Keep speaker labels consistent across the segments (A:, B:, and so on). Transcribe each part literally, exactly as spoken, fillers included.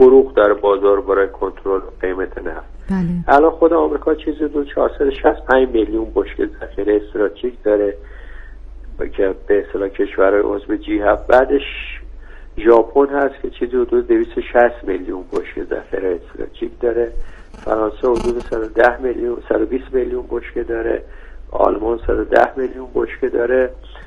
A: فروغ در بازار برای کنترل قیمت نفت.
B: بله.
A: الان خود آمریکا چیزی دو چهارصد و شصت و پنج میلیون بشکه ذخیره استراتژیک داره که به اصطلاح کشورهای عضو جی هفت. بعدش ژاپن هست که چیزی حدود دویست و شصت میلیون بشکه ذخیره استراتژیک داره. فرانسه حدود صد و ده میلیون صد و بیست میلیون بشکه داره. آلمان صد و ده میلیون بشکه داره.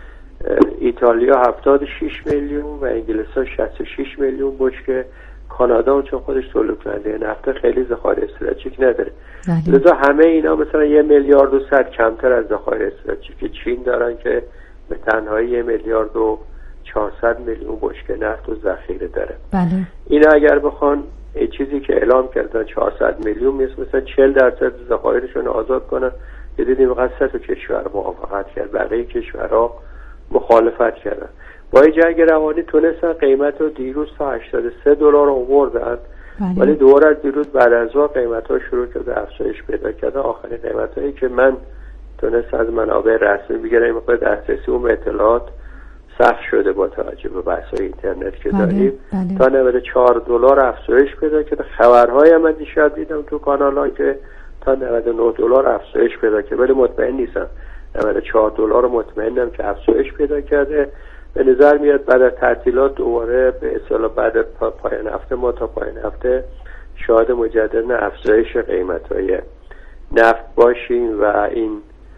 A: ایتالیا هفتاد و شش میلیون و انگلیس ها شصت و شش میلیون بشکه. کانادا چون خودش تولید کننده نفت خیلی ذخایر استراتژیک نداره. لذا همه اینا مثلا یه میلیارد و صد کمتر از ذخایر استراتژیک چین دارن که به تنهایی یه میلیارد و چهارصد میلیون بشکه نفت و ذخیره داره.
B: بله.
A: اینا اگر بخوان چیزی که اعلام کردن چهارصد میلیون مثل مثلا چهل درصد ذخایرشون آزاد کنن، یه دیدیم فقط سه تا کشور موافقت کرد، بقیه کشورها مخالفت کردن. با این جنگ روانی تونستن قیمت رو دیروز تا هشتاد و سه دلار آوردن، ولی دوباره از دیروز بعد از اون قیمت ها شروع کرده افزایش پیدا کرده. آخرین قیمت هایی که من تونست از منابع رسمی بگیرم این موقع دسترسی اون اطلاعات سخت شده با توجه به بحث‌های اینترنت که داریم،
B: بله.
A: تا نود و چهار دلار افزایش پیدا کرده. خبرهای هم من دیشب دیدم تو کانال‌ها که تا نود و نه دلار افزایش پیدا کرده، ولی مطمئن نیستم. نود و چهار دلار مطمئنم که افزایش پیدا کرده. به نظر میاد بعد از تعطیلات دوباره به اصطلاح بعد پایان هفته ما تا پایان هفته شاهد مجدد افزایش قیمت‌های نفت باشیم و این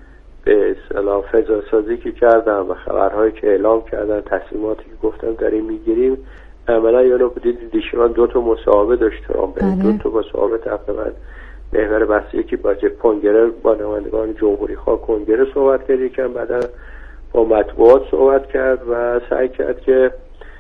A: به اصطلاح فضا سازی که کردن و خبرهایی که اعلام کردن، تصمیماتی که گفتم داریم میگیریم، عملا یعنی بدید دیشان دو تا مصاحبه داشت ترامپ. دو تا مصاحبه تقریبا محور بحثی که با کنگره با نمایندگان جمهوری خواه کنگره صحبت کرد، یکم بعدا با مطبوعات صحبت کرد و سعی کرد که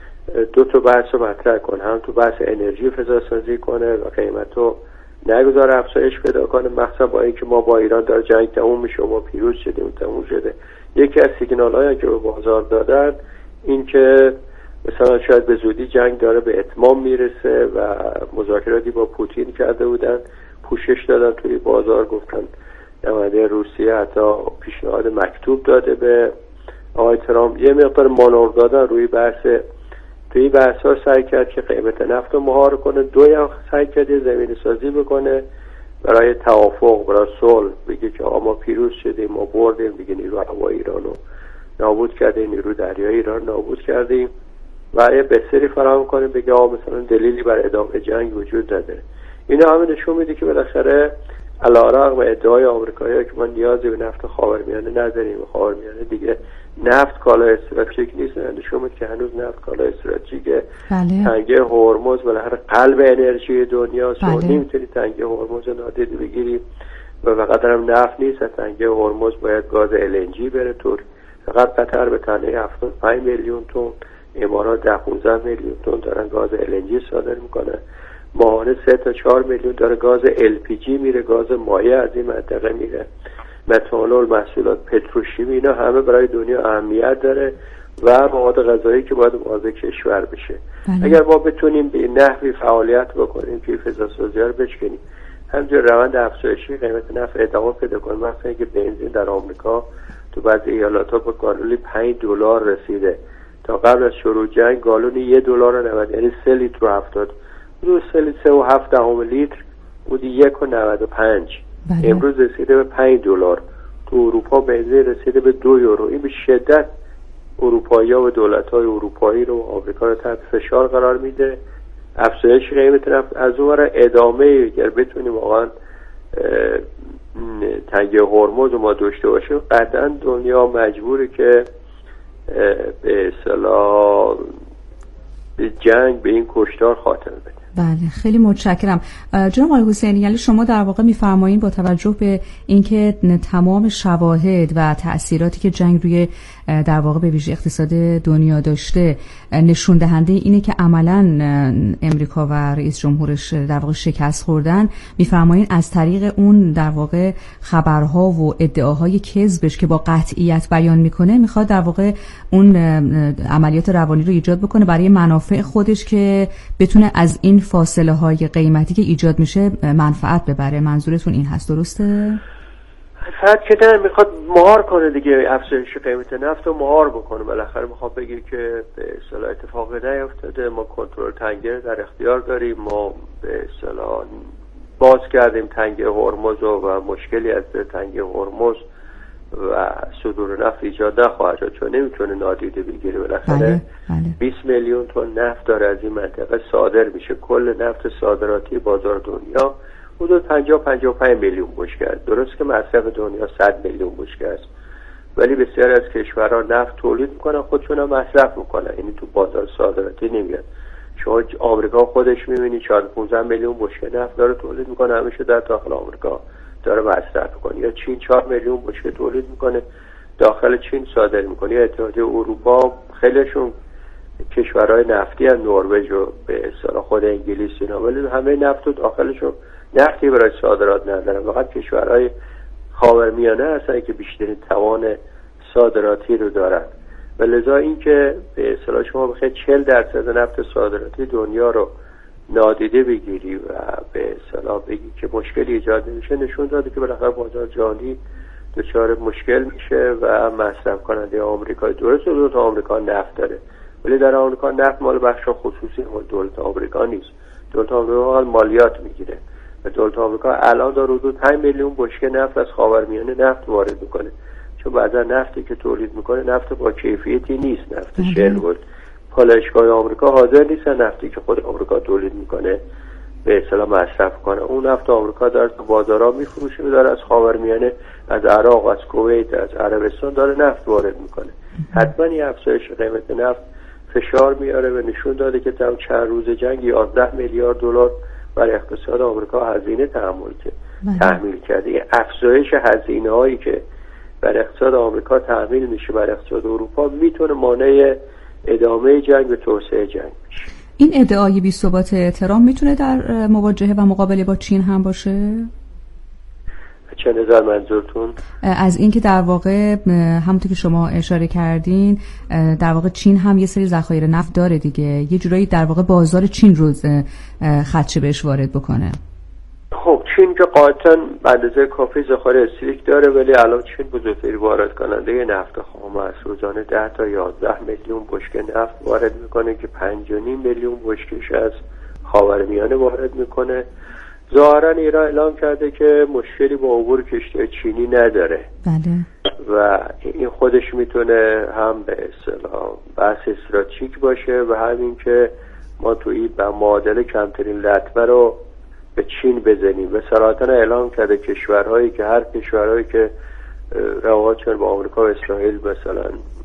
A: دو تا بحث رو مطرح کنه، هم تو بحث انرژی فضا سازی کنه و قیمتو نگذاره افزایش پیدا کنه، مخصوصا با اینکه ما با ایران داره جنگ تموم میشه و ما پیروز شدیم تموم شده. یکی از سیگنال هایی که به بازار دادن این که مثلا شاید به زودی جنگ داره به اتمام میرسه و مذاکراتی با پوتین کرده بودن، پوشش دادن توی بازار، گفتن نماینده روسیه حتی پیشنهاد مکتوب داده به آقای ترامپ، یه مقدار مانور دادن روی بحث توی بحث ها سعی کرد که قیمت نفت رو مهار کنه. دوی هم سعی کرد زمین سازی بکنه برای توافق، برای صلح، بگه که آقا ما پیروز شدیم، ما بردیم دیگه، نیرو هوایی ایران رو نابود کردیم، نیرو دریایی ایران نابود کردیم و یه بستری فراهم کنیم، بگه آقا مثلا دلیلی برای ادامه جنگ وجود نداره. اینا همه نشون میده که بالاخره علیرغم ادعای آمریکایی‌ها که ما نیازی به نفت خاورمیانه نداریم، خاورمیانه دیگه نفت کالای استراتژیک نیست، نشون میده که هنوز نفت کالای استراتژیکه.
B: بله.
A: تنگه هرمز بالاخره قلب انرژی دنیاست.
B: بله.
A: و نمیتونی تنگه هرمز نادیده بگیری و فقط هم نفت نیست، تنگه هرمز باید گاز ال ان جی بره تو. فقط قطر به تنهایی هفتاد و پنج میلیون تن، امارات ده پانزده میلیون تن دارن گاز ال ان جی صادر میکنه. ماهانه سه تا چهار میلیون داره گاز ال پی جی میره، گاز مایع از این منطقه میره. متانول، محصولات پتروشیمی، اینا همه برای دنیا اهمیت داره و مواد غذایی که باید وارد کشور بشه. بله. اگر ما بتونیم به نحوی فعالیت بکنیم که فضا سازی رو بشکنیم، همینجور روند افزایشی قیمت نفت ادامه پیدا کنه. مثلا اینکه بنزین در آمریکا تو بعضی ایالت‌ها با گالونی پنج دلار رسیده، تا قبل از شروع جنگ گالونی یک دلار و نود، یعنی سه لیتر و هفتاد، دو سه لیتر سه و هفت دهم لیتر بودی یک و نود و پنج. بله. امروز رسیده به پنج دلار. تو اروپا بنزین رسیده به دو یورو. این به شدت اروپایی‌ها و دولت‌های اروپایی رو آمریکا رو تحت فشار قرار میده. افزایش قیمت نفت از اون ور ادامه، اگر بتونیم واقعا تنگه هرمز رو ما داشته باشیم، قطعا دنیا مجبوره که به اصطلاح به جنگ، به این کشتار خاتمه بده.
B: بله، خیلی متشکرم. جناب آقای حسینی، یعنی شما در واقع می‌فرمایید با توجه به اینکه تمام شواهد و تأثیراتی که جنگ روی در واقع به ویژه اقتصاد دنیا داشته نشون دهنده اینه که عملاً امریکا و رئیس جمهورش در واقع شکست خوردن، می‌فرمایید از طریق اون در واقع خبرها و ادعاهای کذبش که با قطعیت بیان میکنه میخواد در واقع اون عملیات روانی رو ایجاد بکنه برای منافع خودش که بتونه از این فاصله های قیمتی که ایجاد میشه منفعت ببره. منظورتون این هست، درسته؟
A: فقط که نه میخواد مهار کنه دیگه، افزایش قیمت نفت رو مهار بکنه. بالاخره میخواد بگه که به اصطلاح اتفاقی نیفتاده، ما کنترل تنگه در اختیار داریم، ما به اصطلاح باز کردیم تنگه هرمز و مشکلی از تنگه هرمز و صدور نفت ایجاد نخواهد شد، چون نمیتونه نادیده بگیره. بالاخره
B: بله، بله.
A: بیست میلیون تن نفت داره از این منطقه صادر میشه. کل نفت صادراتی بازار دنیا حدود پنجاه پنجاه و پنج میلیون بشکه است. درست که مصرف دنیا صد میلیون بشکه است، ولی بسیاری از کشورها نفت تولید میکنن، خودشون هم مصرف میکنن، یعنی تو بازار صادراتی نمیاد. شما آمریکا خودش میبینی چهارده پانزده میلیون بشکه نفت داره تولید میکنه، همیشه در داخل آمریکا داره مصرف میکنه. یا چین چهار میلیون بشکه تولید میکنه، داخل چین صادر میکنه. یا اتحادیه اروپا خیلیشون کشورهای نفتی از نروژ و به اصطلاح خود انگلیس اینا، ولی همه نفت داخلشون نفتی برای صادرات ندارن. فقط کشورهای خاورمیانه هستن که بیشترین توان صادراتی رو دارن. و لذا این که به اصطلاح شما بخواید چهل درصد نفت صادراتی دنیا رو نادیده بگیری و به اصطلاح بگی که مشکلی ایجاد نمیشه، نشون داده که بالاخره بازار جهانی دچار مشکل میشه و مصرف کننده آمریکا، درست دولت آمریکا نفت داره، ولی در آمریکا نفت مال بخش خصوصی مال دولت آمریکا نیست. دولت آمریکا مالیات میگیره و دولت آمریکا الان داره حدود پنج میلیون بشکه نفت از خاورمیانه نفت وارد میکنه، چون بعضا نفتی که تولید میکنه نفت با کیفیتی نیست، نفت چهل ولت. پالایشگاه آمریکا حاضر نیستن نفتی که خود آمریکا تولید میکنه به اصطلاح مصرف کنه. اون نفت آمریکا داره تو بازارها میفروشه و داره از خاورمیانه، از عراق، از کویت، از عربستان داره نفت وارد میکنه. حتما این افزایش قیمت نفت فشار میاره و نشون داده که تا چند روز جنگ یازده میلیارد دلار برای اقتصاد آمریکا هزینه تحمل که تحمیل کرده. این افزایش هزینه هایی که برای اقتصاد آمریکا تحمیل میشه برای اقتصاد اروپا میتونه مانع ادامه جنگ و توسعه جنگ بشه.
B: این ادعای بی‌ثبات ترامپ میتونه در مواجهه و مقابله با چین هم باشه؟
A: چه نظر منظورتون؟
B: از اینکه در واقع همونطور که شما اشاره کردین در واقع چین هم یه سری ذخایر نفت داره دیگه، یه جورایی در واقع بازار چین روز خدشه بهش وارد بکنه.
A: خب چین که قاطعاً به اندازه کافی ذخایر استریک داره، ولی الان چین بزرگترین وارد کننده نفت خام است. روزانه ده تا یازده میلیون بشکه نفت وارد میکنه که پنج و نیم میلیون بشکه‌اش از خاورمیانه وارد میکنه. ظاهرا ایران اعلام کرده که مشکلی با عبور کشتی چینی نداره.
B: بله.
A: و این خودش میتونه هم به اصطلاح بحث استراتژیک باشه و همین که ما توی به معادله کمترین لطمه رو به چین بزنیم. و صراحتاً اعلام کرده کشورهایی که هر کشورهایی که روابطشون با آمریکا و اسرائیل مثلا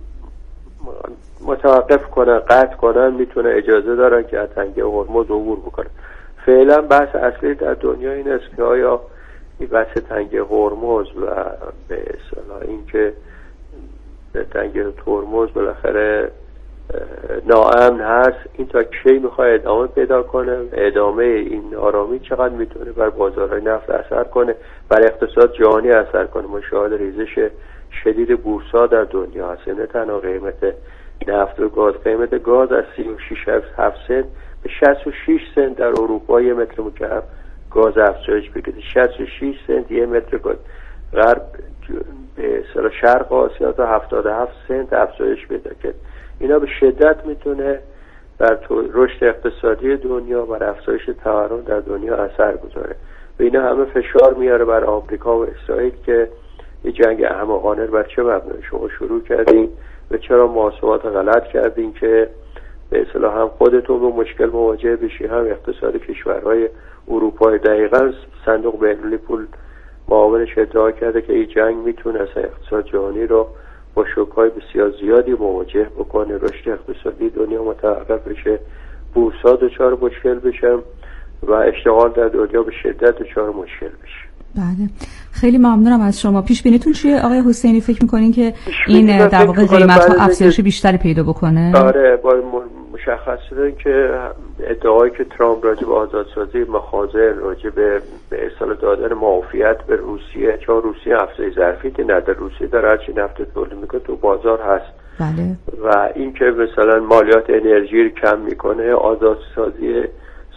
A: متوقف کنن، قطع کنن، میتونه اجازه دارن که از تنگه هرمز عبور بکنن. فعلا بحث اصلی در دنیا این است که آیا این بحث تنگه هرمز و به اصطلاح این که تنگه هرمز بالاخره ناامن هست، این تا کی میخواد ادامه پیدا کنه، ادامه این نارامی چقدر میتونه بر بازارهای نفت اثر کنه، بر اقتصاد جهانی اثر کنه. ما شاهد ریزش شدید بورس‌ها در دنیا هستیم، نه تنها قیمت نفت و گاز، قیمت گاز از سی و شش هفت سنت به شصت و شش سنت در اروپا یه متر مکعب گاز افزایش بگیره. شصت و شش سنت یه متر گاز. غرب به اصطلاح شرق آسیا تا هفتاد و هفت سنت افزایش پیدا کرد. اینا به شدت میتونه بر رشد اقتصادی دنیا و افزایش تورم در دنیا اثر گذاره و اینا همه فشار میاره بر آمریکا و اسرائیل که یه جنگ احمقانه بر چه مبنای شما شروع کردین و چرا محاسبات غلط کردین که به اصطلاح هم خودتون با مشکل مواجه بشی، هم اقتصاد کشورهای اروپای. دقیقاً صندوق بین‌المللی پول معاونش ادعا کرده که این جنگ میتونه اصلا اقتصاد جهانی رو با شوک‌های بسیار زیادی مواجه بکنه، رشد اقتصادی دنیا متوقف بشه، بورس‌ها دچار مشکل بشن و اشتغال در دنیا به شدت دچار مشکل بشه.
B: بله، خیلی ممنونم از شما. پیش بینیتون چیه آقای حسینی؟ فکر می‌کنین که این در واقع قیمت‌ها افزایش بیشتری پیدا بکنه؟
A: آره، با مشخص شده که ادعایی که ترامپ راجع به آزادسازی مخازن، راجع به به اصطلاح دادن معافیت به روسیه، چون روسیه افزایش ظرفیتی نداره، روسیه داره هرچی نفت تولید میکنه تو بازار هست.
B: بله.
A: و این که مثلا مالیات انرژی رو کم میکنه، آزادسازی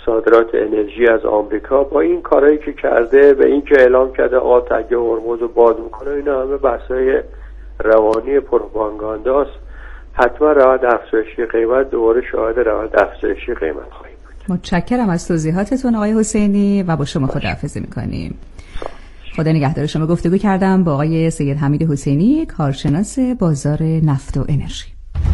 A: صادرات انرژی از آمریکا با این کارهایی که کرده به این که اعلام کرده آقا تگه هرمز رو باز میکنه، اینا همه بحثای روانی پروپاگانداست. حتما روند افزایشی قیمت دوباره شاهد روند افزایشی قیمت خواهیم بود.
B: متشکرم از توضیحاتتون آقای حسینی و با شما خداحافظی میکنیم. خدا نگهدار شما. گفتگو کردم با آقای سید حمید حسینی، کارشناس بازار نفت و انرژی.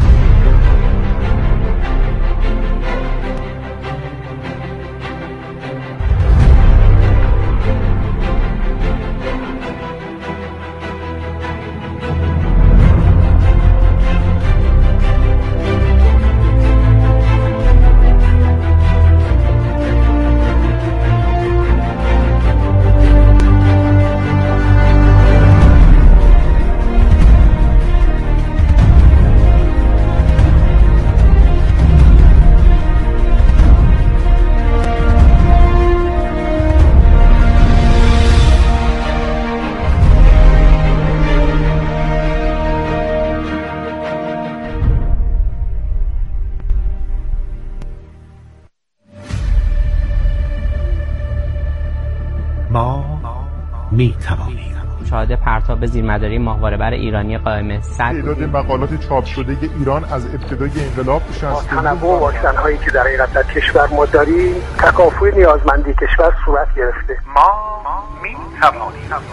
C: ما می توانیم
D: مشاهده پرتاب زیرمداری ماهواره‌بر ایرانی قائم صد
E: تعداد مقالات چاپ شده ایران از ابتدای انقلاب شصت
F: تنوع واکسن‌هایی که در حقیقت در کشور ما داریم تکافؤ نیازمندی کشور صورت گرفته.
C: ما می توانیم.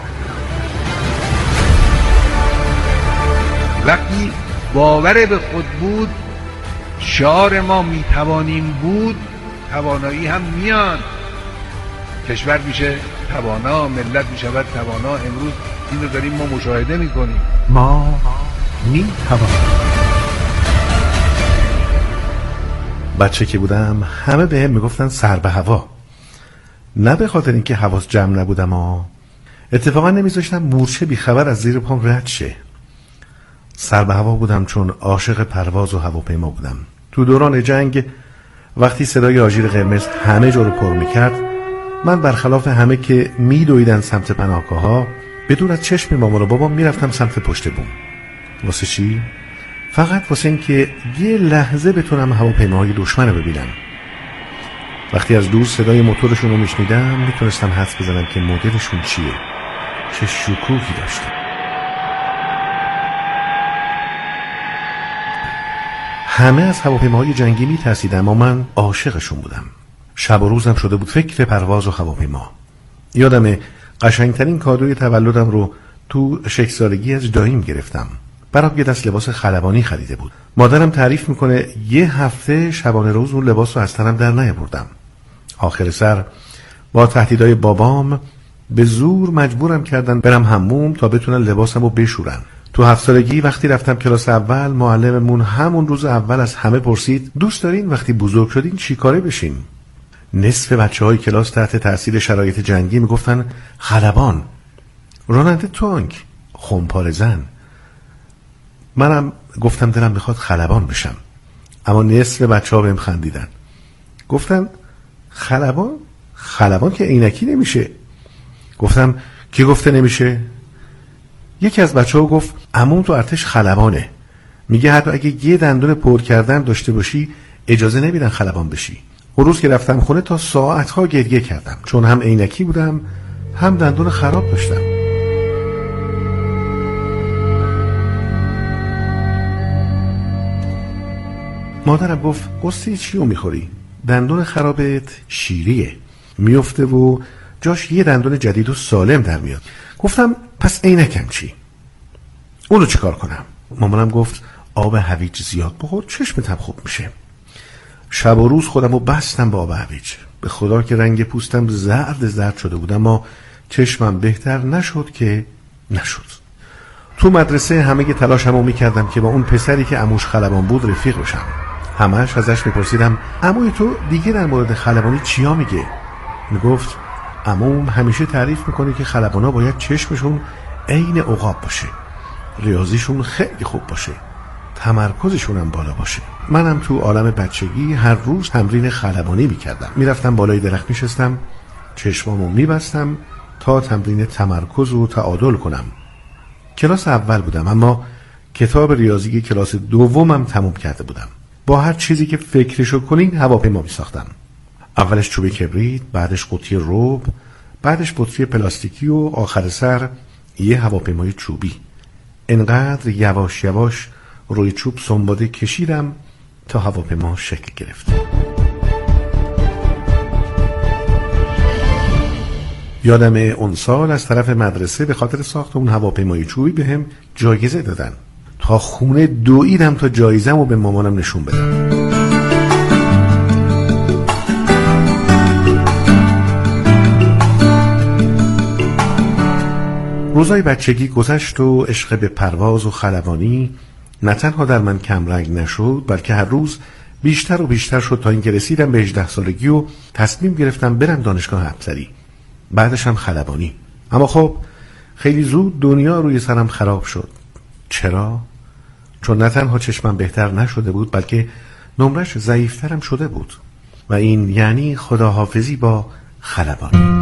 G: وقتی باور به خود بود، شعار ما می توانیم بود، توانایی هم میاد. کشور میشه توانا، ملت میشود توانا. امروز این رو داریم ما مشاهده میکنیم.
C: ما می توانیم.
H: بچه که بودم همه به هم میگفتن سر به هوا، نه به خاطر اینکه حواس جمع نبودم ها. اتفاقا نمیذاشتم مورچه بی خبر از زیر پام رد شه. سر به هوا بودم چون عاشق پرواز و هواپیما بودم. تو دوران جنگ وقتی صدای آژیر قرمز همه جا رو پر میکرد، من برخلاف همه که میدویدن سمت پناهگاه‌ها، بدون از چشم مامان و بابام میرفتم سمت پشت بوم. واسه چی؟ فقط واسه این که یه لحظه بتونم هواپیماهای دشمن رو ببینم. وقتی از دور صدای موتورشون رو میشنیدم میتونستم حدس بزنم که مدلشون چیه، چه شکوهی داشته. همه از هواپیماهای جنگی میترسیدن اما من عاشقشون بودم. شب و روزم شده بود فکر پرواز و هواپیما. یادمه قشنگترین کادوی تولدم رو تو شش سالگی از داییم گرفتم. برام یه دست لباس خلبانی خریده بود. مادرم تعریف میکنه یه هفته شبانه روز اون لباس رو از تنم در نیاوردم. آخر سر با تهدیدهای بابام به زور مجبورم کردن برم حموم تا بتونن لباسم رو بشورن. تو هفت سالگی وقتی رفتم کلاس اول، معلممون همون روز اول از همه پرسید دوست دارین وقتی بزرگ شدین چی کاره بشین؟ نصف بچه های کلاس تحت تاثیر شرایط جنگی میگفتن خلبان، راننده تانک، خمپاره زن. منم گفتم دلم میخواد خلبان بشم، اما نصف بچه ها بهم خندیدن. گفتن خلبان؟ خلبان که عینکی نمیشه. گفتم کی گفته نمیشه؟ یکی از بچه ها گفت عموم تو ارتش خلبانه، میگه حتی اگه یه دندون پر کردن داشته باشی اجازه نمیدن خلبان بشی. اون روز که رفتم خونه تا ساعتها گریه کردم، چون هم عینکی بودم هم دندون خراب داشتم. مادرم گفت قصه چیو میخوری؟ دندون خرابت شیریه، میفته و جاش یه دندون جدید و سالم در میاد. گفتم پس عینکم چی؟ اونو چیکار کنم؟ مامانم گفت آب هویج زیاد بخور چشمت هم خوب میشه. شب و روز خودم رو بستم با آب هویج. به خدا که رنگ پوستم زرد زرد شده بود اما چشمم بهتر نشد که نشد. تو مدرسه همه تلاشم رو میکردم که با اون پسری که عموش خلبان بود رفیق بشم. همش ازش میپرسیدم عموی تو دیگه در مورد خلبانی چیا میگه؟ میگفت عموم همیشه تعریف میکنه که خلبانا باید چشمشون عین عقاب باشه، ریاضیشون خیلی خوب باشه، تمرکزشون هم بالا باشه. منم تو عالم بچگی هر روز تمرین خلبانی میکردم. میرفتم بالای درخت میشستم، چشمامو میبستم تا تمرین تمرکز و تعادل کنم. کلاس اول بودم اما کتاب ریاضی کلاس دومم تموم کرده بودم. با هر چیزی که فکرشو کنین هواپیما میساختم. اولش چوب کبریت، بعدش قوطی رب، بعدش بطری پلاستیکی و آخر سر یه هواپیمای چوبی. انقدر یواش یواش روی چوب سنباده کشیدم تا هواپیما شکل گرفت. یادم اون سال از طرف مدرسه به خاطر ساخت اون هواپیمای چوبی به هم جایزه دادن. تا خونه دویدم تا جایزم رو به مامانم نشون بدم. روزای بچگی گذشت و عشق به پرواز و خلبانی نه تنها در من کمرنگ نشد، بلکه هر روز بیشتر و بیشتر شد تا اینکه رسیدم به هجده سالگی و تصمیم گرفتم برم دانشگاه افسری، بعدش هم خلبانی. اما خب خیلی زود دنیا روی سرم خراب شد. چرا؟ چون نه تنها چشمم بهتر نشده بود، بلکه نمرش ضعیفترم شده بود و این یعنی خداحافظی با خلبانی.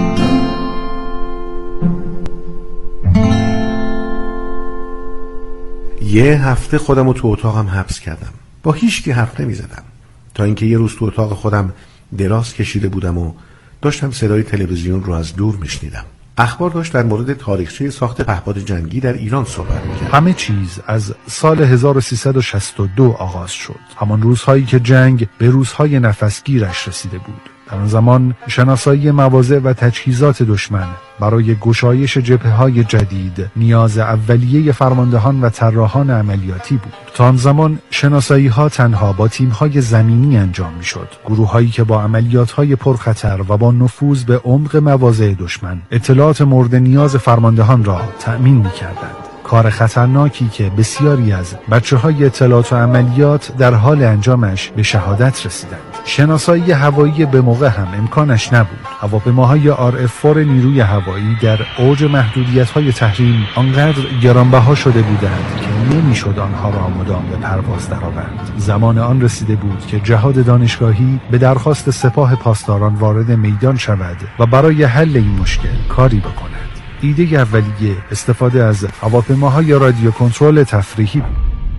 H: یه هفته خودم رو تو اتاقم حبس کردم، با هیچ کی حرف نمی زدم، تا اینکه یه روز تو اتاق خودم دراز کشیده بودم و داشتم صدای تلویزیون رو از دور میشنیدم. اخبار داشت در مورد تاریخچه ساخت پهپاد جنگی در ایران صحبت می‌کرد.
E: همه چیز از سال هزار و سیصد و شصت و دو آغاز شد، همان روزهایی که جنگ به روزهای نفسگیرش رسیده بود. در آن زمان شناسایی مواضع و تجهیزات دشمن برای گشایش جبهه‌های جدید نیاز اولیه فرماندهان و طراحان عملیاتی بود. تا آن زمان شناسایی‌ها تنها با تیم‌های زمینی انجام می‌شد، گروه‌هایی که با عملیات‌های پرخطر و با نفوذ به عمق مواضع دشمن اطلاعات مورد نیاز فرماندهان را تأمین می‌کردند. کار خطرناکی که بسیاری از بچه‌های اطلاعات و عملیات در حال انجامش به شهادت رسیدند. شناسایی هوایی به موقع هم امکانش نبود. هواپیماهای آر اف چهار نیروی هوایی در اوج محدودیت‌های تحریم آنقدر گرانبها شده بودند که نمی‌شد آنها را مدام به پرواز درآورد. زمان آن رسیده بود که جهاد دانشگاهی به درخواست سپاه پاسداران وارد میدان شود و برای حل این مشکل کاری بکند. ایده اولیه استفاده از هواپیماهای رادیو کنترل تفریحی بود.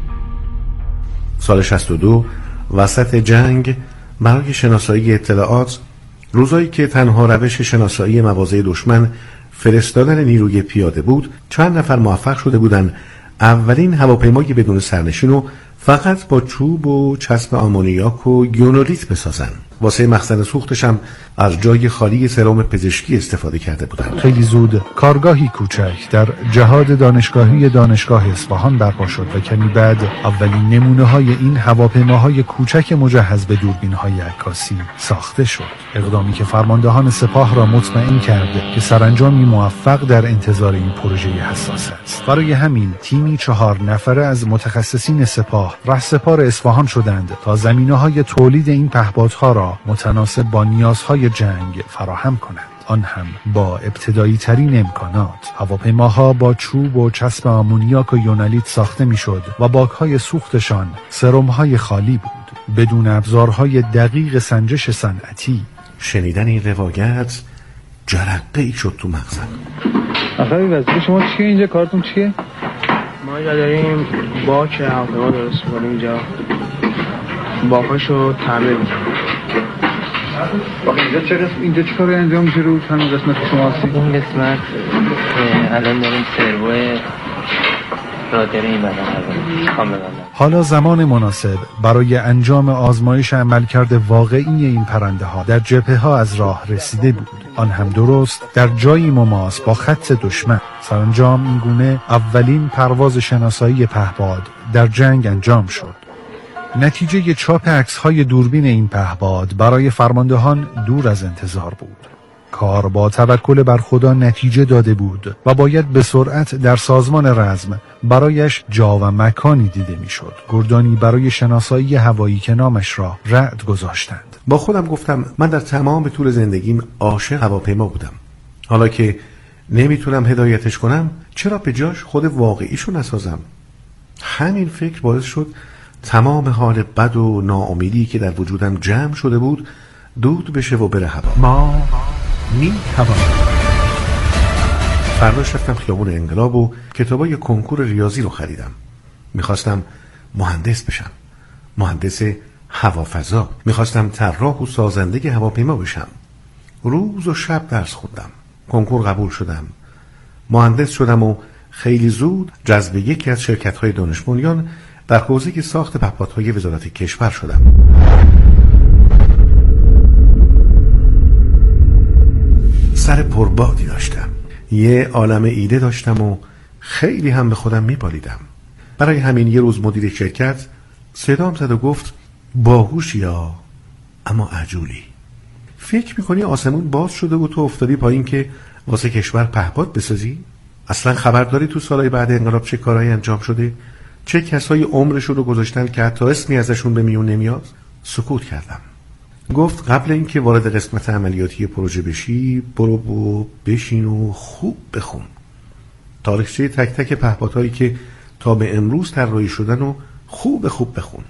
H: سال شصت و دو وسط جنگ برای شناسایی اطلاعات، روزایی که تنها روش شناسایی مواضع دشمن فرستادن نیروی پیاده بود، چند نفر موفق شده بودند اولین هواپیمای بدون سرنشین رو فقط با چوب و چسب آمونیاک و گیونولیت بسازن. واسه مخزن سوختش هم از جای خالی سرم پزشکی استفاده کرده بودند.
E: خیلی زود کارگاهی کوچک در جهاد دانشگاهی دانشگاه اصفهان برپا شد و کمی بعد اولین نمونه های این هواپیماهای کوچک مجهز به دوربین های عکاسی ساخته شد. اقدامی که فرماندهان سپاه را مطمئن کرد که سرانجامی موفق در انتظار این پروژه حساس است. برای همین تیمی چهار نفره از متخصصین سپاه رهسپار اصفهان شدند تا زمینه‌های تولید این پهپادها را متناسب با نیازهای جنگ فراهم کنند، آن هم با ابتدایی ترین امکانات. هواپیماها با چوب و چسب آمونیاک و یونالیت ساخته میشد و باک‌های سوختشان سرم‌های خالی بود، بدون ابزارهای دقیق سنجش صنعتی.
H: شنیدن این روایت جرقه ای شد تو مغزم.
I: آخه وظیفه شما چیه اینجا؟ کارتون چیه؟
J: ما اینجا داریم باک هواپیما درست می‌کنیم، اینجا باکاشو تعمیر می‌کنیم.
I: اینجا چه قسم اینجا چه کاری انجام میشه رو همین قسمت شما هستی؟
D: این قسمت الان داریم سرو رادر این بدن کاملا.
E: حالا زمان مناسب برای انجام آزمایش عملکرد واقعی این پرنده ها در جبهه ها از راه رسیده بود، آن هم درست در جایی مماس با خط دشمن. سرانجام این گونه اولین پرواز شناسایی پهپاد در جنگ انجام شد. نتیجه چاپ عکس‌های دوربین این پهپاد برای فرماندهان دور از انتظار بود. کار با توکل بر خدا نتیجه داده بود و باید به سرعت در سازمان رزم برایش جا و مکانی دیده میشد. گردانی برای شناسایی هوایی که نامش را رعد گذاشتند.
H: با خودم گفتم من در تمام طول زندگیم عاشق هواپیما بودم. حالا که نمیتونم هدایتش کنم، چرا به جاش خود واقعیشو نسازم؟ همین فکر باعث شد تمام حال بد و ناامیدی که در وجودم جمع شده بود دود بشه و بره هوا.
C: ما می توانیم.
H: فرداش رفتم خیابون انقلاب و کتابای کنکور ریاضی رو خریدم. میخواستم مهندس بشم، مهندس هوافضا. میخواستم طراح و سازنده هواپیما بشم. روز و شب درس خوندم. کنکور قبول شدم. مهندس شدم و خیلی زود جذب یکی از شرکت‌های دانش بنیان در حوزه ساخت پهپادهای وزارت کشور شدم. سر پربادی داشتم. یه عالم ایده داشتم و خیلی هم به خودم میپالیدم. برای همین یه روز مدیر شرکت صدام زد و گفت باهوشی یا اما عجولی. فکر میکنی آسمون باز شده و تو افتادی پایین که واسه کشور پهپاد بسازی؟ اصلا خبر داری تو سالهای بعد انقلاب چه کارهایی انجام شده؟ چه کسایی عمرشون رو گذاشتن که حتی اسمی ازشون به میون نمیاد؟ سکوت کردم. گفت قبل اینکه وارد قسمت عملیاتی پروژه بشی برو و بشین و خوب بخون تاریخچه تک تک پهپادهایی که تا به امروز طراحی شدن و خوب خوب بخون.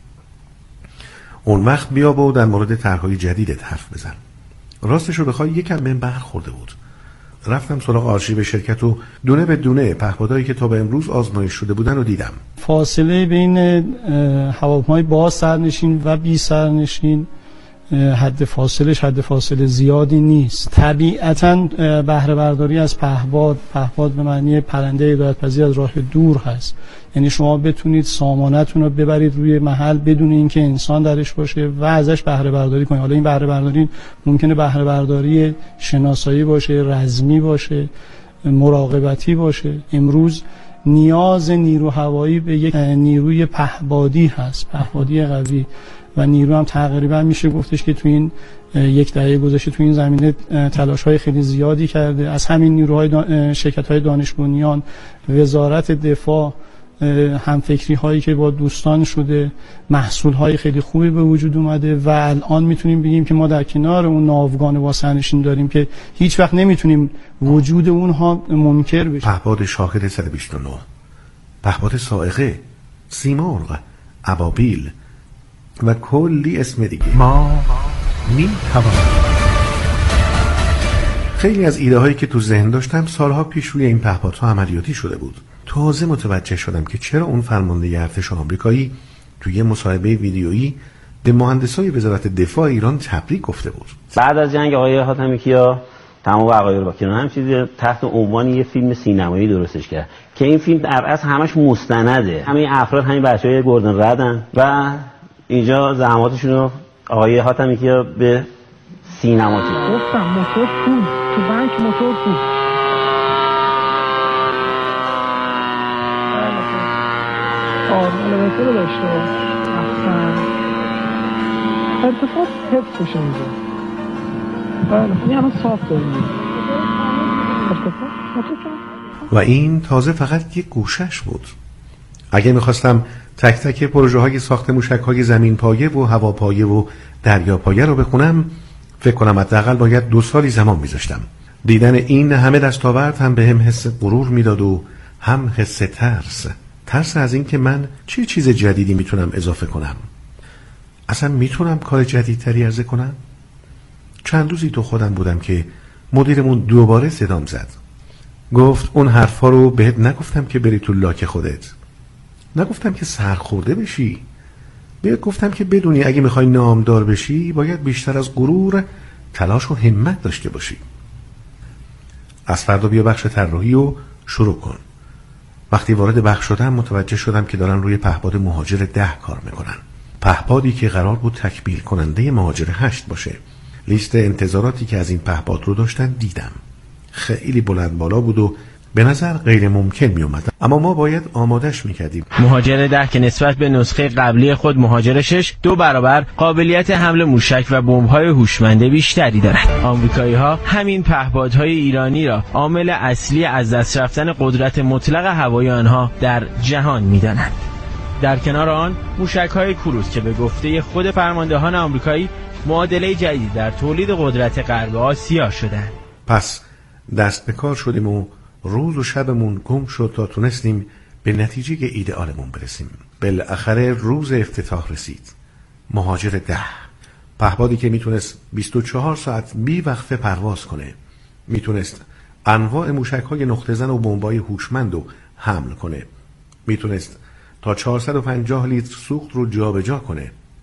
H: اون وقت بیا با در مورد طرحهای جدیدت حرف بزن. راستش رو بخوای یکم بهم برخورده بود. رفتم سراغ آرشیو شرکت و دونه به دونه پهپادهایی که تا به امروز آزمایش شده بودن رو دیدم.
K: فاصله بین هواپیمای با سرنشین و بی سرنشین حد فاصلش حد فاصله زیادی نیست. طبیعتاً بهره برداری از پهپاد، پهپاد به معنی پرنده هدایت‌پذیر از راه دور هست. یعنی شما بتونید سامانتون رو ببرید روی محل بدون اینکه انسان درش باشه و ازش بهره برداری کنید. حالا این بهره برداری ممکنه بهره برداری شناسایی باشه، رزمی باشه، مراقبتی باشه. امروز نیاز نیرو هوایی به یک نیروی پهپادی هست، پهپادی قوی، و نیرو هم تقریبا میشه گفتش که تو این یک دهه گذشته تو این زمینه تلاش‌های خیلی زیادی کرده. از همین نیروهای دان... شرکت‌های دانش بنیان، وزارت دفاع، همفکری هایی که با دوستان شده، محصول های خیلی خوبی به وجود اومده و الان میتونیم بگیم که ما در کنار اون ناوگان با سرنشین داریم که هیچ وقت نمیتونیم وجود اونها منکر بشه.
H: پهپاد شاهد صد و بیست و نه، پهپاد صاعقه، سیمرغ، ابابیل و کلی اسم دیگه.
C: ما میتوانیم.
H: خیلی از ایده هایی که تو ذهن داشتم سالها پیش روی این پهپادها عملیاتی شده بود. تازه متوجه شدم که چرا اون فرمانده ارتش آمریکایی توی مصاحبه ویدیویی به مهندسای وزارت دفاع ایران تبریک گفته بود.
L: بعد از جنگ آقای حاتمی کیا تمام وقایع رو با کنار هم چیزی تحت عنوان یه فیلم سینمایی درستش کرد که این فیلم در اصل همش مستنده. همین افراد همین بچهای گردن ردن و اینجا زحماتشون رو آقای حاتمی کیا به سینما کشید.
J: گفتم موتور پول تو بانک موتور پول. آره بهتره داشته احسن ارتفاع حفظ بشه اینجا. بله این همه صاف داریم ارتفاع
H: و این تازه فقط یک گوشش بود. اگه میخواستم تک تک پروژه های ساخت موشک های زمین پایه و هوا پایه و دریا پایه رو بخونم فکر کنم حداقل باید دو سالی زمان میذاشتم. دیدن این همه دستاورد هم به هم حس غرور میداد و هم حس ترس ترس از این که من چه چیز جدیدی میتونم اضافه کنم. اصلا میتونم کار جدیدتری عرضه کنم. چند روزی تو خودم بودم که مدیرمون دوباره صدام زد. گفت اون حرفا رو بهت نگفتم که بری تو لاک خودت، نگفتم که سرخورده بشی، بهت گفتم که بدونی اگه میخوای نامدار بشی باید بیشتر از غرور تلاش و همت داشته باشی. از فردا بیا بخش طراحی رو شروع کن. وقتی وارد بخش شدم متوجه شدم که دارن روی پهپاد مهاجر ده کار میکنن. پهپادی که قرار بود تکمیل کننده مهاجر هشت باشه. لیست انتظاراتی که از این پهپاد رو داشتن دیدم. خیلی بلند بالا بود و به نظر غیر ممکن می اومد، اما ما باید آمادش می کردیم.
D: مهاجر ده که نسبت به نسخه قبلی خود مهاجر شش دو برابر قابلیت حمل موشک و بمب‌های هوشمند بیشتری دارد. آمریکایی‌ها همین پهپادهای ایرانی را عامل اصلی از دست رفتن قدرت مطلق هوایی آنها در جهان می‌دانند. در کنار آن موشک‌های کروز که به گفته خود فرماندهان آمریکایی معادله جدید در تولید قدرت غرب آسیا شدند.
H: پس دست به کار شدیم و روز و شبمون گم شد تا تونستیم به نتیجه ایدئالمون برسیم. بالاخره روز افتتاح رسید. مهاجر ده، پهپادی که میتونست بیست و چهار ساعت بی وقفه پرواز کنه، میتونست انواع موشک‌های نقطه زن و بمب‌های هوشمند رو حمل کنه، میتونست تا چهارصد و پنجاه لیتر سوخت رو جابجا کنه،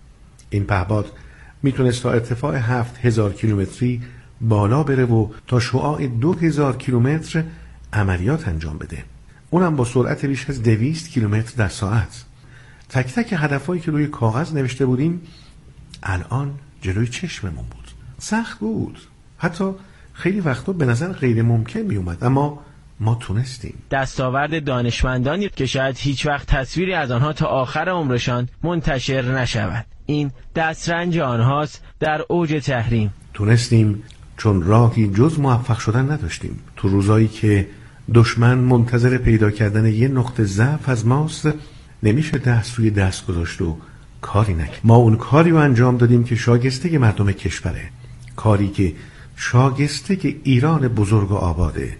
H: این پهپاد میتونست تا ارتفاع هفت هزار کیلومتری بالا بره و تا شعاع دو هزار کیلومتر عملیات انجام بده، اونم با سرعت بیش از دویست کیلومتر در ساعت. تک تک هدفهایی که روی کاغذ نوشته بودیم الان جلوی چشممون بود. سخت بود، حتی خیلی وقتا به نظر غیر ممکن می اومد، اما ما تونستیم.
D: دستاورد دانشمندانی که شاید هیچ وقت تصویری از آنها تا آخر عمرشان منتشر نشود. این دسترنج آنهاست در اوج تحریم.
H: تونستیم چون راهی جز موفق شدن نداشتیم. تو روزایی که دشمن منتظر پیدا کردن یه نقطه ضعف از ماست، نمیشه دست روی دست گذاشت و کاری نکرد. ما اون کاری رو انجام دادیم که شاگسته مردم کشوره، کاری که شاگسته که ایران بزرگ و آباده.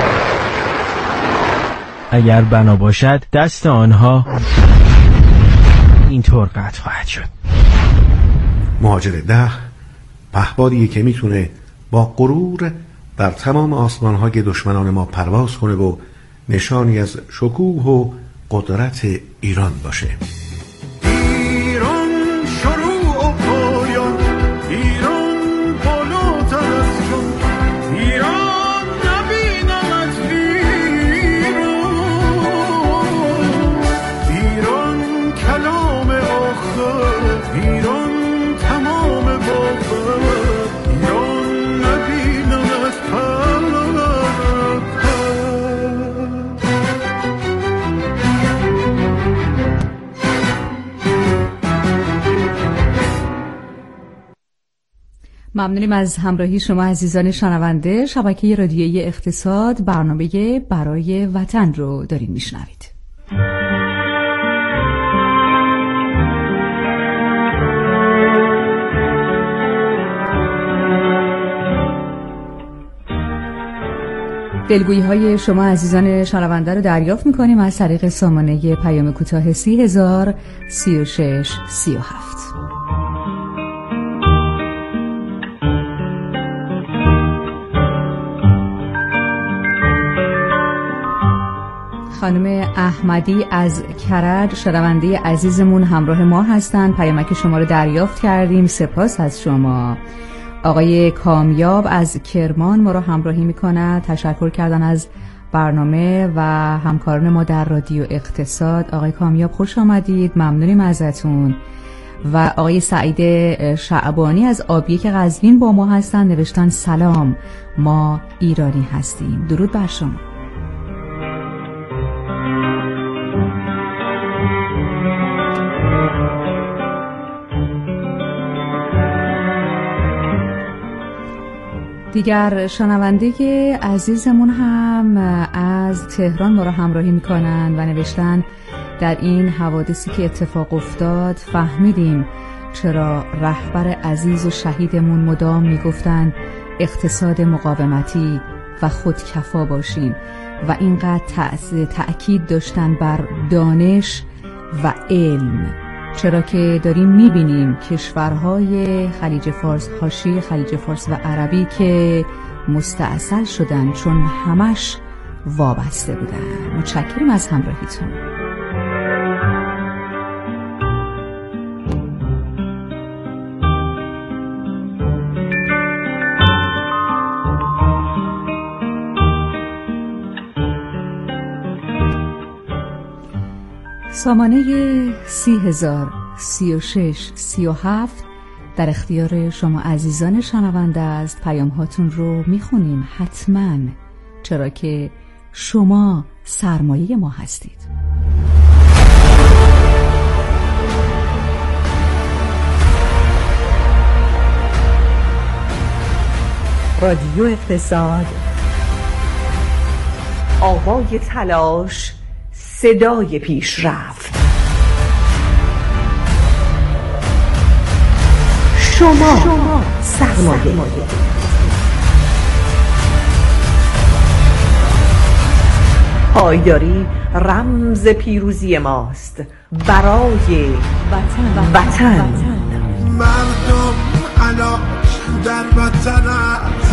D: اگر بنا باشد دست آنها اینطور قطع خواهد شد.
H: مهاجر ده پهپادیه که میتونه با غرور بر تمام آسمانهای دشمنان ما پرواز کنه و نشانی از شکوه و قدرت ایران باشه.
M: ایران شروع و پایان، ایران بالاتر از جان، ایران نبینمت ویران، ایران کلام آخر، ایران تمام باور، ایران نبینمت پر.
B: ممنونیم از همراهی شما عزیزان شنونده. شبکه رادیویی اقتصاد برنامه برای وطن رو دارین میشنوید. دلگویی های شما عزیزان شنونده رو دریافت میکنیم از طریق سامانه پیام کوتاه سی هزار سی و شش سی و هفت. خانم احمدی از کرج شنونده عزیزمون همراه ما هستند. پیامک شما رو دریافت کردیم، سپاس از شما. آقای کامیاب از کرمان ما رو همراهی میکنند، تشکر کردن از برنامه و همکاران ما در رادیو اقتصاد. آقای کامیاب خوش آمدید، ممنونیم ازتون. و آقای سعید شعبانی از آبیک قزوین با ما هستند، نوشتن سلام، ما ایرانی هستیم. درود بر شما. دیگر شنونده عزیزمون هم از تهران ما را همراهی میکنن و نوشتن در این حوادثی که اتفاق افتاد فهمیدیم چرا رهبر عزیز و شهیدمون مدام میگفتن اقتصاد مقاومتی و خودکفا باشیم و اینقدر تأکید داشتن بر دانش و علم، چرا که داریم میبینیم کشورهای خلیج فارس، حاشیه خلیج فارس و عربی که مستأصل شدن چون همش وابسته بودن. متشکریم از همراهیتون. سامانه سی هزار سی و شش سی و هفت در اختیار شما عزیزان شنونده است. پیام هاتون رو میخونیم حتما، چرا که شما سرمایه ما هستید.
N: رادیو اقتصاد، آوای تلاش، صدای پیشرفت. شما, شما سرمایه. پایداری رمز پیروزی ماست برای وطن. وطن.
M: مردم علاش در وطن